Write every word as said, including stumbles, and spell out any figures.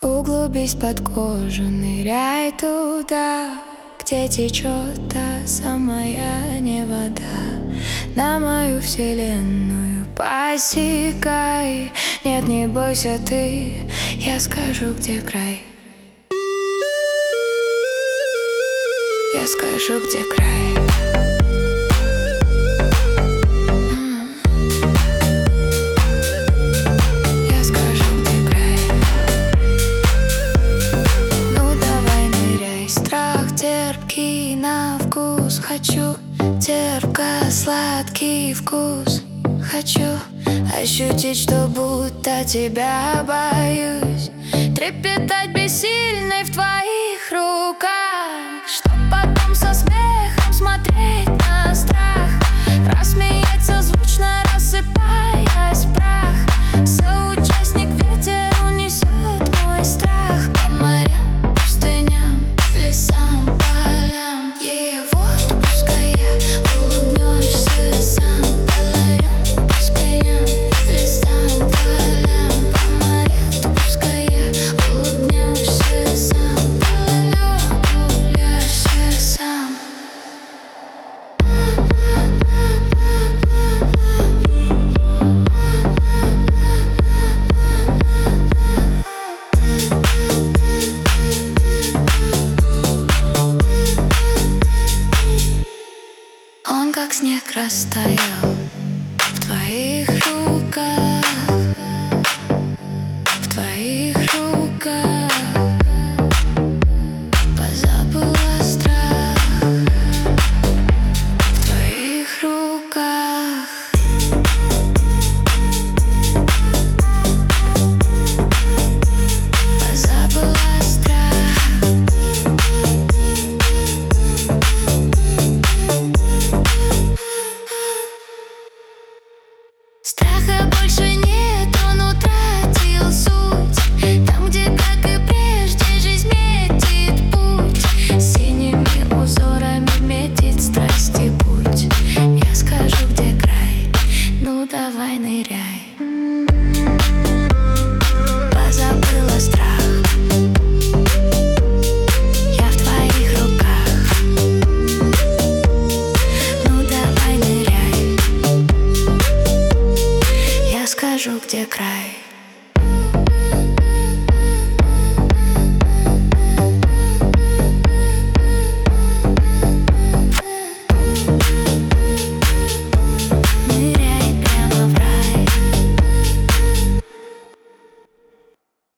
Углубись под кожу, ныряй туда, где течет та самая не вода. На мою вселенную посекай. Нет, не бойся ты, я скажу, где край. Я скажу, где край. Я скажу, где край. Ну давай ныряй, страх терпкий на вкус. Хочу терпко-сладкий вкус. Хочу ощутить, что будто тебя боюсь. Трепетать бессильной в твоей